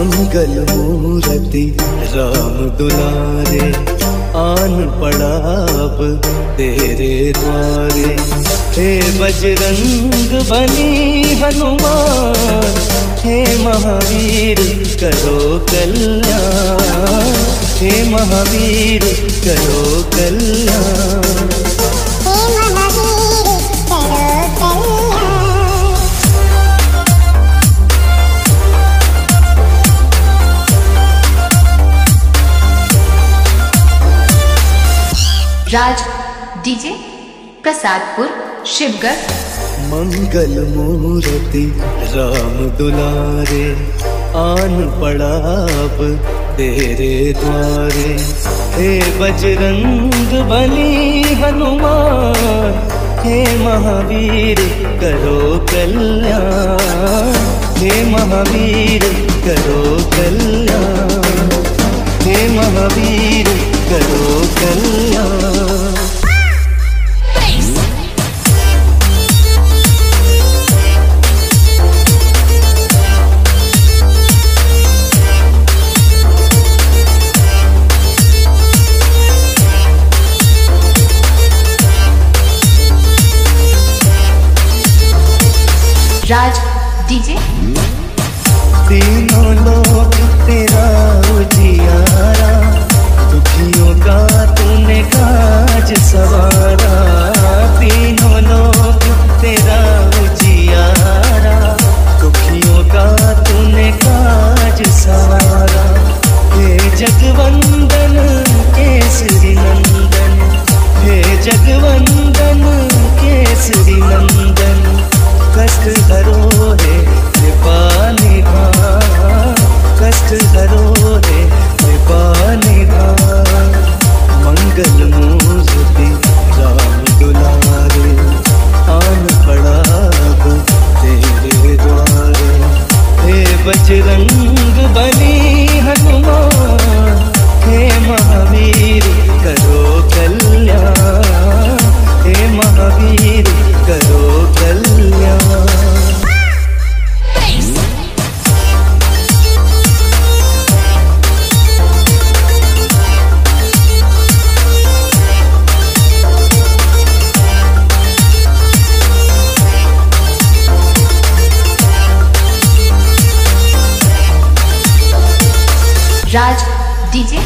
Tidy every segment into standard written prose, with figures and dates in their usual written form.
मंगल मूर्ति राम दुलारे, आन पड़ा अब तेरे द्वारे। हे बजरंग बली हनुमान, हे महावीर करो कल्याण, हे महावीर करो कल्याण। राज डीजे प्रसादपुर शिवगढ़। मंगल मूर्ति राम दुलारे, आन पड़ा अब तेरे द्वारे। हे बजरंग बली हनुमान, हे महावीर करो कल्याण, हे महावीर करो कल्याण, हे महावीर करो कल्याण। राज डीजे। तीनों लोग तेरा उजियारा, दुखियों का तूने काज सवारा। तीनों लोग तेरा उजियारा, दुखियों का तूने काज सवारा। हे जगवंदन केसरी नंदन, हे जगवंदन केसरी नंदन। कष्ट हरो रे कृपा निधान, कष्ट हरो रे कृपा निधान। मंगल मूर्ति राम दुलारे, आन पड़ा अब तेरे द्वारे। हे बजरंग बली हनुमान, हे महावीर करो कल्याण, हे महावीर करो कल्याण। राज डीजे।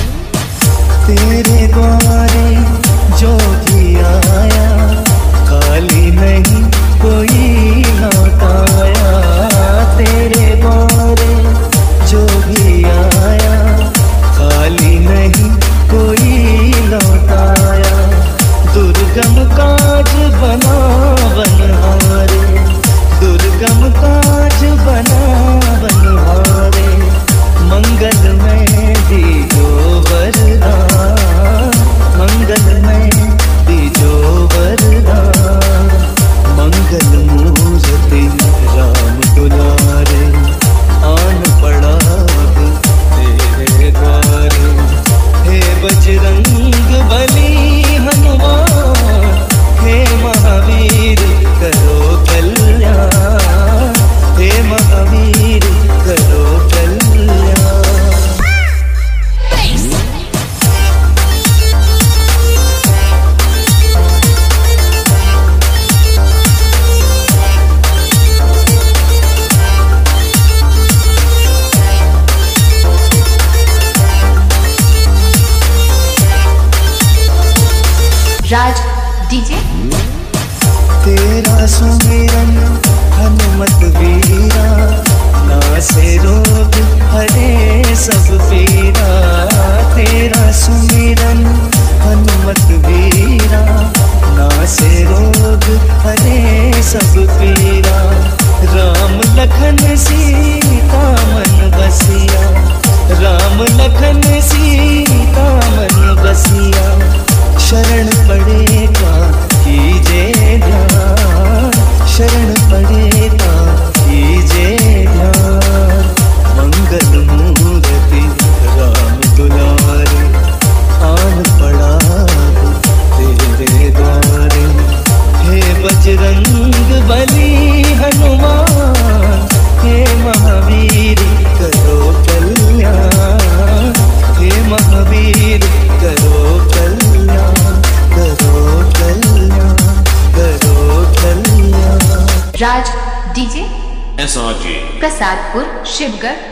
तेरे द्वारे जो भी आया, खाली नहीं कोई लौटाया। तेरे द्वारे जो भी आया, खाली नहीं कोई लौटाया। दुर्गम काज बना बनहारे, दुर्गम काज बना बनहारे। मंगल में दीजो वरदान, मंगल में दीजो वरदान। मंगल मूर्ति राम दुलारे, आन पड़ा अब तेरे द्वारे। हे बजरंग बली हनुमान, हे महावीर करो कल्याण, हे महावीर करो कल्याण। राज डीजे। तेरा सुमिरन हनुमत वीरा, नासे रोग हरे सब पीरा। तेरा सुमिरन हनुमत वीरा, नासे रोग हरे सब पीरा। राम लखन सीता मन बसिया, राम लखन सीता मन बसिया। शरण पड़ेगा कीजे ध्यान, शरण पड़ेगा कीजे ध्यान। मंगल मूर्ति राम दुलारे, आन पड़ा तेरे द्वारे। हे बजरंग बली हनुमान, हे महावीर करो राज डीजे SRJ प्रसादपुर शिवगढ़।